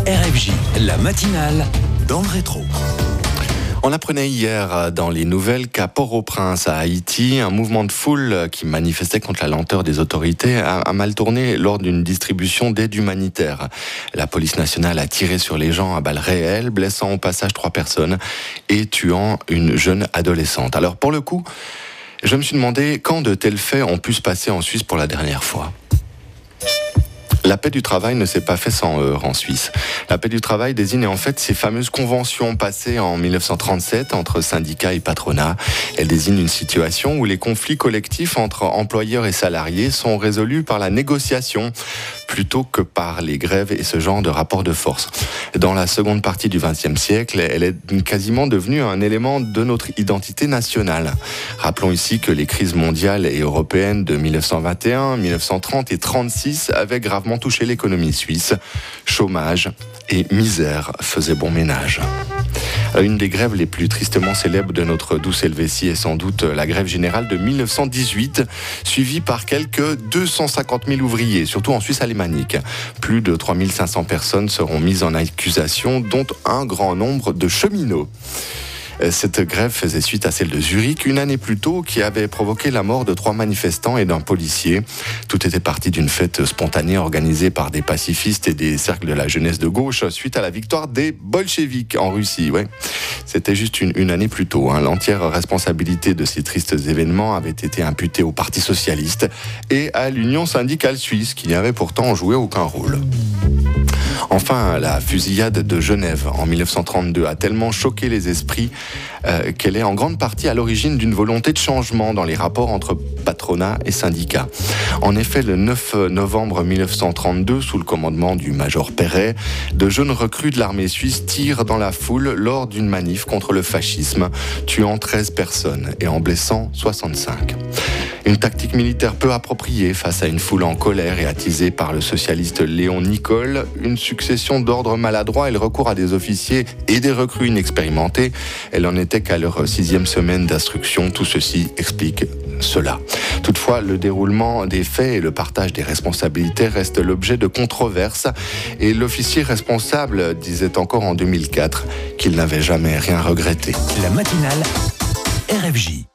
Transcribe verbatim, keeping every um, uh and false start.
R F J, la matinale dans le rétro. On apprenait hier dans les nouvelles qu'à Port-au-Prince, à Haïti, un mouvement de foule qui manifestait contre la lenteur des autorités a mal tourné lors d'une distribution d'aide humanitaire. La police nationale a tiré sur les gens à balles réelles, blessant au passage trois personnes et tuant une jeune adolescente. Alors pour le coup, je me suis demandé quand de tels faits ont pu se passer en Suisse pour la dernière fois. La paix du travail ne s'est pas fait sans heurts en Suisse. La paix du travail désigne en fait ces fameuses conventions passées en mille neuf cent trente-sept entre syndicats et patronat. Elle désigne une situation où les conflits collectifs entre employeurs et salariés sont résolus par la négociation plutôt que par les grèves et ce genre de rapport de force. Dans la seconde partie du vingtième siècle, elle est quasiment devenue un élément de notre identité nationale. Rappelons ici que les crises mondiales et européennes de mille neuf cent vingt et un, mille neuf cent trente et trente-six avaient gravement touché l'économie suisse. Chômage et misère faisaient bon ménage. Une des grèves les plus tristement célèbres de notre douce Helvétie est sans doute la grève générale de mille neuf cent dix-huit, suivie par quelques deux cent cinquante mille ouvriers, surtout en Suisse alémanique. Plus de trois mille cinq cents personnes seront mises en accusation, dont un grand nombre de cheminots. Cette grève faisait suite à celle de Zurich, une année plus tôt, qui avait provoqué la mort de trois manifestants et d'un policier. Tout était parti d'une fête spontanée organisée par des pacifistes et des cercles de la jeunesse de gauche suite à la victoire des bolcheviks en Russie. Ouais. C'était juste une, une année plus tôt. Hein. L'entière responsabilité de ces tristes événements avait été imputée au Parti socialiste et à l'Union syndicale suisse, qui n'y avait pourtant joué aucun rôle. Enfin, la fusillade de Genève en mille neuf cent trente-deux a tellement choqué les esprits euh, qu'elle est en grande partie à l'origine d'une volonté de changement dans les rapports entre patronat et syndicats. En effet, le neuf novembre mille neuf cent trente-deux, sous le commandement du major Perret, de jeunes recrues de l'armée suisse tirent dans la foule lors d'une manif contre le fascisme, tuant treize personnes et en blessant soixante-cinq. Une tactique militaire peu appropriée face à une foule en colère et attisée par le socialiste Léon Nicole, une succession d'ordres maladroits et le recours à des officiers et des recrues inexpérimentés. Elle n'en était qu'à leur sixième semaine d'instruction. Tout ceci explique cela. Toutefois, le déroulement des faits et le partage des responsabilités restent l'objet de controverses et l'officier responsable disait encore en deux mille quatre qu'il n'avait jamais rien regretté. La matinale R F J.